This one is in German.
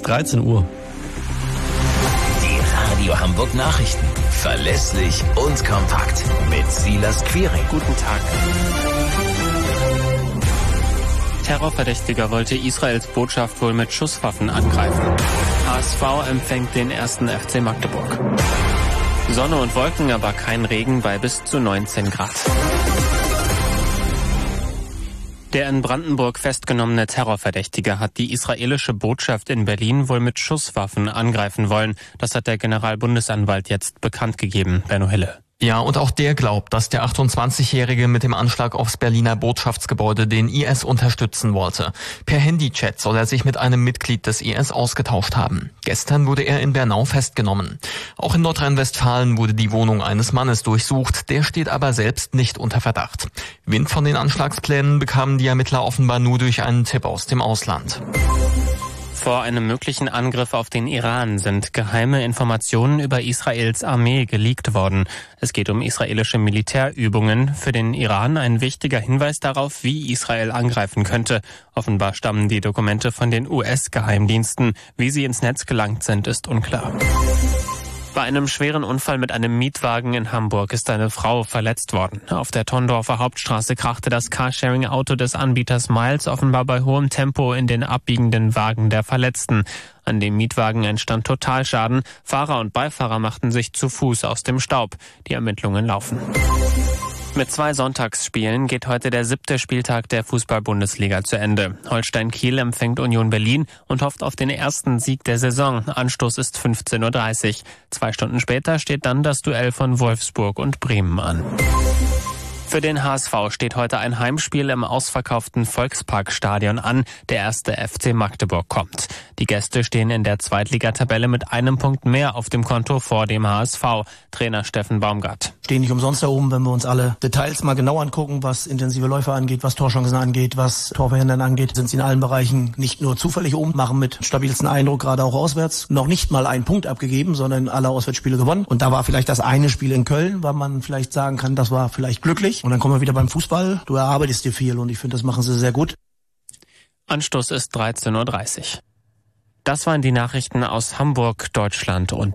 13 Uhr. Die Radio Hamburg Nachrichten. Verlässlich und kompakt. Mit Silas Quiring. Guten Tag. Terrorverdächtiger wollte Israels Botschaft wohl mit Schusswaffen angreifen. HSV empfängt den 1. FC Magdeburg. Sonne und Wolken, aber kein Regen bei bis zu 19 Grad. Der in Brandenburg festgenommene Terrorverdächtige hat die israelische Botschaft in Berlin wohl mit Schusswaffen angreifen wollen. Das hat der Generalbundesanwalt jetzt bekannt gegeben. Benno Hille. Ja, und auch der glaubt, dass der 28-Jährige mit dem Anschlag aufs Berliner Botschaftsgebäude den IS unterstützen wollte. Per Handychat soll er sich mit einem Mitglied des IS ausgetauscht haben. Gestern wurde er in Bernau festgenommen. Auch in Nordrhein-Westfalen wurde die Wohnung eines Mannes durchsucht. Der steht aber selbst nicht unter Verdacht. Wind von den Anschlagsplänen bekamen die Ermittler offenbar nur durch einen Tipp aus dem Ausland. Vor einem möglichen Angriff auf den Iran sind geheime Informationen über Israels Armee geleakt worden. Es geht um israelische Militärübungen. Für den Iran ein wichtiger Hinweis darauf, wie Israel angreifen könnte. Offenbar stammen die Dokumente von den US-Geheimdiensten. Wie sie ins Netz gelangt sind, ist unklar. Bei einem schweren Unfall mit einem Mietwagen in Hamburg ist eine Frau verletzt worden. Auf der Tondorfer Hauptstraße krachte das Carsharing-Auto des Anbieters Miles offenbar bei hohem Tempo in den abbiegenden Wagen der Verletzten. An dem Mietwagen entstand Totalschaden. Fahrer und Beifahrer machten sich zu Fuß aus dem Staub. Die Ermittlungen laufen. Mit 2 Sonntagsspielen geht heute der 7. Spieltag der Fußball-Bundesliga zu Ende. Holstein Kiel empfängt Union Berlin und hofft auf den ersten Sieg der Saison. Anstoß ist 15:30 Uhr. 2 Stunden später steht dann das Duell von Wolfsburg und Bremen an. Für den HSV steht heute ein Heimspiel im ausverkauften Volksparkstadion an. Der 1. FC Magdeburg kommt. Die Gäste stehen in der Zweitligatabelle mit einem Punkt mehr auf dem Konto vor dem HSV. Trainer Steffen Baumgart. Stehen nicht umsonst da oben, wenn wir uns alle Details mal genau angucken, was intensive Läufe angeht, was Torchancen angeht, was Torverhindern angeht, sind sie in allen Bereichen nicht nur zufällig oben, machen mit stabilsten Eindruck, gerade auch auswärts, noch nicht mal einen Punkt abgegeben, sondern alle Auswärtsspiele gewonnen. Und da war vielleicht das eine Spiel in Köln, weil man vielleicht sagen kann, das war vielleicht glücklich. Und dann kommen wir wieder beim Fußball. Du erarbeitest dir viel und ich finde, das machen sie sehr gut. Anstoß ist 13:30 Uhr. Das waren die Nachrichten aus Hamburg, Deutschland und